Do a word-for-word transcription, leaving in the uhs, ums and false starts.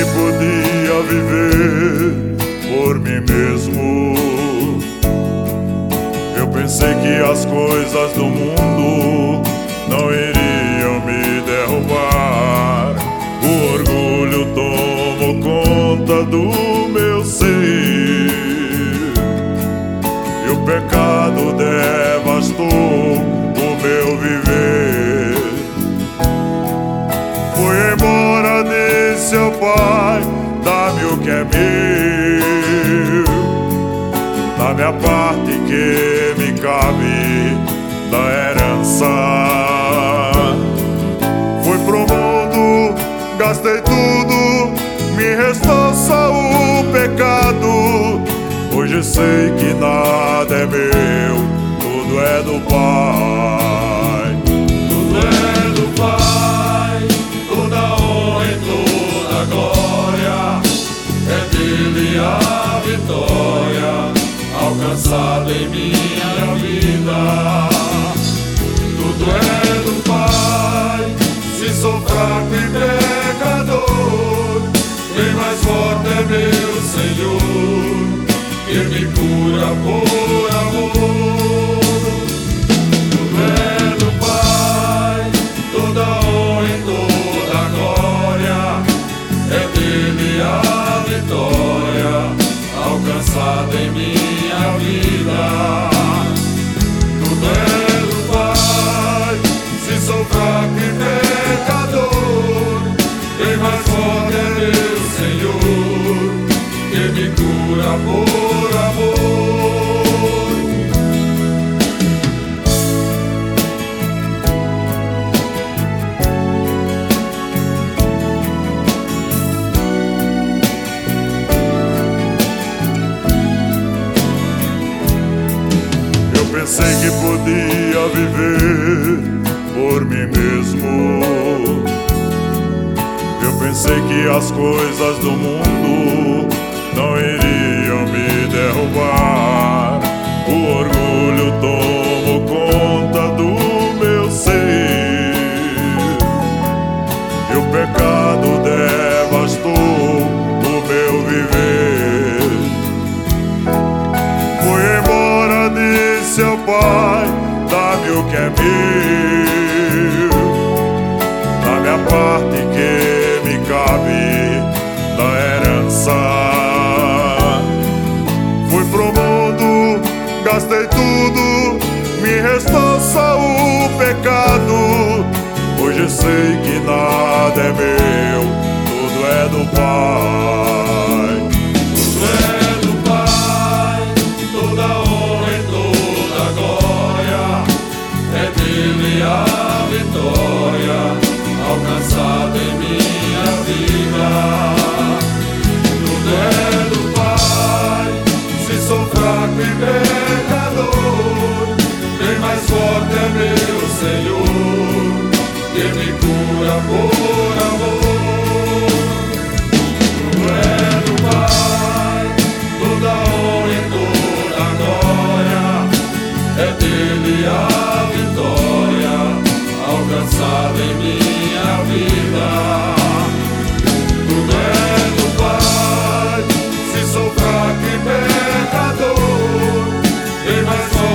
que podia viver por mim mesmo. Eu pensei que as coisas do mundo não iriam me derrubar. O orgulho tomou conta do meu ser e o pecado devastou o meu viver. Fui embora, disse ao Pai: dá-me o que é meu, dá-me a parte que me cabe da herança. Fui pro mundo, gastei tudo, me restou só o pecado. Hoje sei que nada é meu, tudo é do Pai. Tudo é do Pai, toda honra e toda glória. É dele a vitória alcançada em minha vida. Tudo é do Pai, se sou fraco e pecador, bem mais forte é meu Senhor, que me cura por amor. Tudo é do Pai, toda honra e toda glória. É dele a vitória alcançada em minha vida. Tudo é do Pai, se sou fraco e pecador, bem mais forte é meu Senhor, que me cura por amor. Eu pensei que podia viver por mim mesmo. Eu pensei que as coisas do mundo não iriam me derrubar. O orgulho tomou conta do meu ser e o pecado devastou o meu viver. Fui embora, disse ao Pai: dá-me o que é meu, dá-me a parte que me cabe da herança. Fui pro mundo, gastei tudo, me restou só o pecado. Hoje sei que nada é meu, tudo é do Pai. Tudo é do Pai, toda honra e toda glória. É dele a vitória alcançada em minha vida. Tudo é do Pai, se sou fraco e pecador, bem mais forte é meu Senhor, que me cura por amor. Tudo é do Pai, toda honra e toda glória. É dele a vitória alcançada em minha vida. Tudo é do Pai, se sou fraco e pecador, bem mais forte